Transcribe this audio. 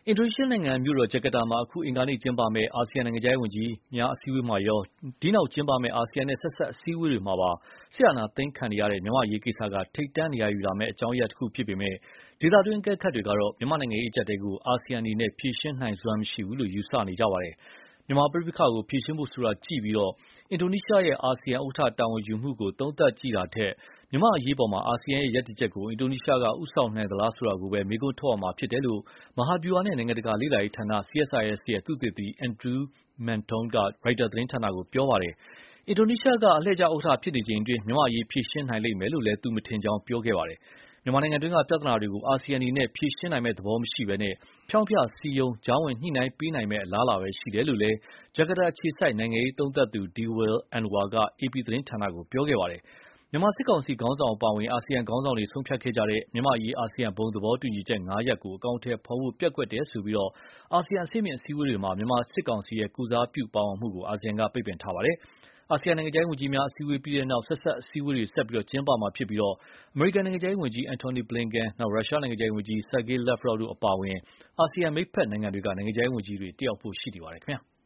အင်ဒိုနီးရှားနိုင်ငံမြို့တော်ဂျကာတာမှာအခုအင်္ဂါနေ့ကျင်းပမယ့်အာဆီယံနိုင်ငံခြားရေးဝန်ကြီးများအစည်းအဝေးမှာရောဒီနောက်ကျင်းပမယ့်အာဆီယံနဲ့ဆက်စပ်အစည်းအဝေးတွေမှာပါစစ်အာဏာသိမ်းခံနေရတဲ့မြန်မာ့အရေးကိစ္စကထိပ်တန်းနေရာယူလာမယ့်အကြောင်းအရာတစ်ခုဖြစ်ပေမဲ့ဒေသတွင်းအကဲခတ်တွေကတော့မြန်မာနိုင်ငံရေးအကျပ်အတည်းကိုအာဆီယံအနေနဲ့ဖြေရှင်းနိုင်စွမ်းမရှိဘူးလို့ယူဆနေကြပါတယ်။မြန်မာပဋိပက္ခကိုဖြေရှင်းဖို့ဆိုတာကြည့်ပြီးအင်ဒိုနီးရှားရဲ့အာဆီယံဥက္ကဋ္ဌတာဝန်ယူမှုကိုသုံးသပ်ကြည့်တာထက်မြန်မာ့အရေးပေါ်အာဆီယံရဲ့ရပ်တည်ချက်ကိုအင်ဒိုနီးရှားကဦးဆောင်နိုင်သလားဆိုတာကိုပဲမေးခွန်းထုတ်ရမှာဖြစ်တယ်လို့မဟာဗျူဟာနဲ့နိုင်ငံတကာလေ့လာရေးဌာန CSIS ရဲ့သုတေသီ Andrew Manton က ရိုက်တာသတင်းဌာနကိုပြောပါတယ်။အင်ဒိုနီးရှားကအလှည့်ကျဥက္ကဋ္ဌဖြစ်နေချိန်အတွင်းမြန်မာ့အရေးဖြေရှင်းနိုင်လိမ့်မယ်လို့လည်းသူမထင်ကြောင်းပြောခဲ့ပါတယ်။မြန်မာနိုင်ငံတွင်းကပြဿနာတွေကိုအာဆီယံအနေနဲ့ဖြေရှင်းနိုင်မယ့်သဘောမရှိဘဲဖြောင့်ဖြစည်းရုံးကြားဝင်ညှိနှိုင်းပေးနိုင်မယ့်အလားအလာပဲရှိတယ်လို့လည်းဂျကာတာအခြေစိုက်နိုင်ငံရေးသုံးသပ်သူ Dewel Anwar က AP သတင်းဌာနကိုပြောခဲ့ပါတယ်။မြန်မာစစ်ကောင်စီခေါင်းဆောင်အပါအဝင်အာဆီယံခေါင်းဆောင်တွေဆုံးဖြတ်ခဲ့ကြတဲ့မြန်မာ့အရေးအာဆီယံဘုံသဘောတူညီချက် ၅ ရပ်ကိုအကောင်အထည်ဖော်ဖို့ပျက်ကွက်တယ်ဆိုပြီးအာဆီယံအဆင့်မြင့်အစည်းအဝေးတွေမှာမြန်မာစစ်ကောင်စီရဲ့ကိုယ်စားပြုပါဝင်မှုကိုအာဆီယံကပိတ်ပင်ထားပါတယ်။အာဆီယံနိုင်ငံခြားရေးဝန်ကြီးများအစည်းအဝေးပြီးတဲ့နောက်ဆက်စပ်အစည်းအဝေးတွေဆက်ကျင်းပမှာဖြစ်ပြီးအမေရိကန်နိုင်ငံခြားရေးဝန်ကြီး Antony Blinken ရုရှားနိုင်ငံခြားရေးဝန်ကြီး Sergey Lavrov တို့အပါအဝင်အာဆီယံမိတ်ဖက်နိုင်ငံတွေကနိုင်ငံခြားရေးဝန်ကြီးတွေတက်ရောက်ဖို့ရှိနေပါတယ်ခင်ဗျာ။